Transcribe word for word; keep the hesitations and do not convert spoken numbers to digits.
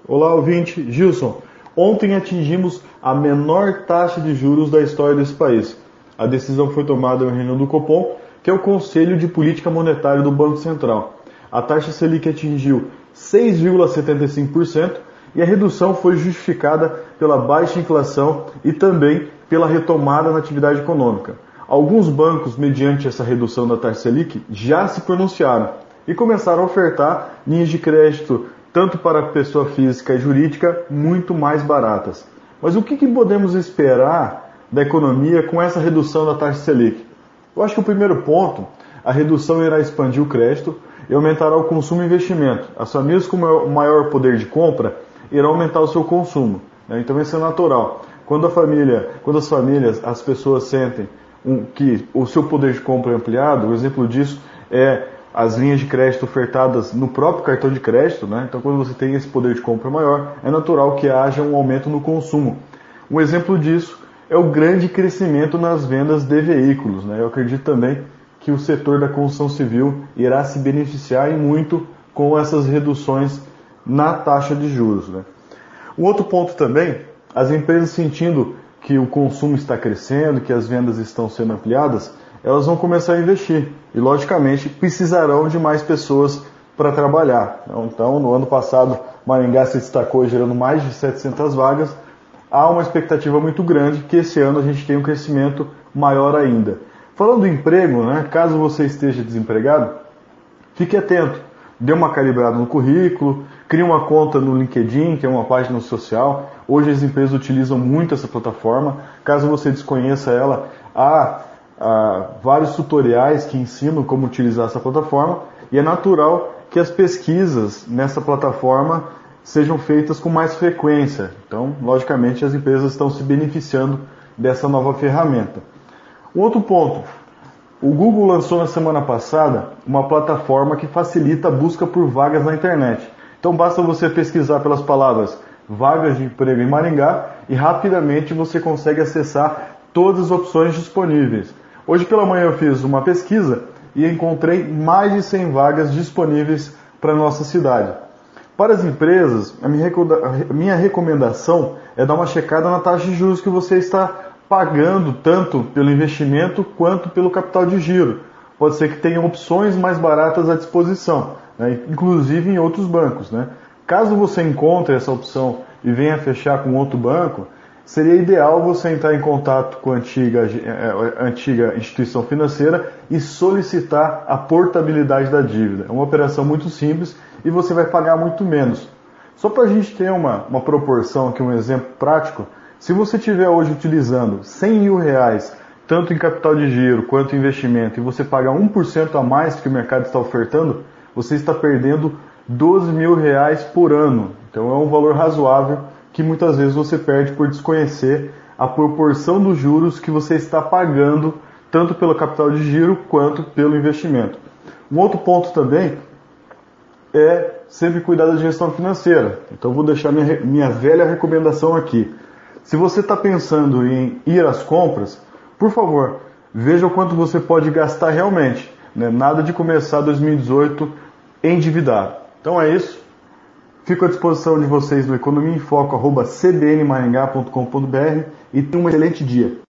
Olá, ouvinte. Gilson, ontem atingimos a menor taxa de juros da história desse país. A decisão foi tomada em reunião do Copom, que é o Conselho de Política Monetária do Banco Central. A taxa Selic atingiu seis vírgula setenta e cinco por cento e a redução foi justificada pela baixa inflação e também pela retomada na atividade econômica. Alguns bancos, mediante essa redução da taxa Selic, já se pronunciaram e começaram a ofertar linhas de crédito tanto para pessoa física e jurídica, muito mais baratas. Mas o que, que podemos esperar da economia com essa redução da taxa Selic? Eu acho que o primeiro ponto, a redução irá expandir o crédito e aumentará o consumo e investimento. As famílias com maior poder de compra irão aumentar o seu consumo, né? Então isso é natural. Quando a família, quando as famílias, as pessoas sentem um, que o seu poder de compra é ampliado, o exemplo disso é as linhas de crédito ofertadas no próprio cartão de crédito, né? Então quando você tem esse poder de compra maior, é natural que haja um aumento no consumo. Um exemplo disso é o grande crescimento nas vendas de veículos, né? Eu acredito também que o setor da construção civil irá se beneficiar e muito com essas reduções na taxa de juros, né? Um outro ponto também, as empresas sentindo que o consumo está crescendo, que as vendas estão sendo ampliadas, elas vão começar a investir e, logicamente, precisarão de mais pessoas para trabalhar. Então, no ano passado, Maringá se destacou gerando mais de setecentas vagas. Há uma expectativa muito grande que esse ano a gente tenha um crescimento maior ainda. Falando do emprego, né, caso você esteja desempregado, fique atento. Dê uma calibrada no currículo, crie uma conta no LinkedIn, que é uma página social. Hoje as empresas utilizam muito essa plataforma. Caso você desconheça ela, há Há vários tutoriais que ensinam como utilizar essa plataforma e é natural que as pesquisas nessa plataforma sejam feitas com mais frequência. Então, logicamente, as empresas estão se beneficiando dessa nova ferramenta. Um outro ponto, o Google lançou na semana passada uma plataforma que facilita a busca por vagas na internet. Então, basta você pesquisar pelas palavras vagas de emprego em Maringá e rapidamente você consegue acessar todas as opções disponíveis. Hoje pela manhã eu fiz uma pesquisa e encontrei mais de cem vagas disponíveis para a nossa cidade. Para as empresas, a minha recomendação é dar uma checada na taxa de juros que você está pagando, tanto pelo investimento quanto pelo capital de giro. Pode ser que tenham opções mais baratas à disposição, né? Inclusive em outros bancos, né? Caso você encontre essa opção e venha fechar com outro banco, seria ideal você entrar em contato com a antiga, a antiga instituição financeira e solicitar a portabilidade da dívida. É uma operação muito simples e você vai pagar muito menos. Só para a gente ter uma, uma proporção aqui, um exemplo prático, se você estiver hoje utilizando cem mil reais, tanto em capital de giro quanto em investimento, e você pagar um por cento a mais que o mercado está ofertando, você está perdendo doze mil reais por ano. Então é um valor razoável que muitas vezes você perde por desconhecer a proporção dos juros que você está pagando, tanto pelo capital de giro quanto pelo investimento. Um outro ponto também é sempre cuidar da gestão financeira. Então vou deixar minha, minha velha recomendação aqui. Se você está pensando em ir às compras, por favor, veja o quanto você pode gastar realmente, né? Nada de começar dois mil e dezoito endividado. Então é isso. Fico à disposição de vocês no economia em foco arroba c d n maringá ponto com ponto b r e tenham um excelente dia.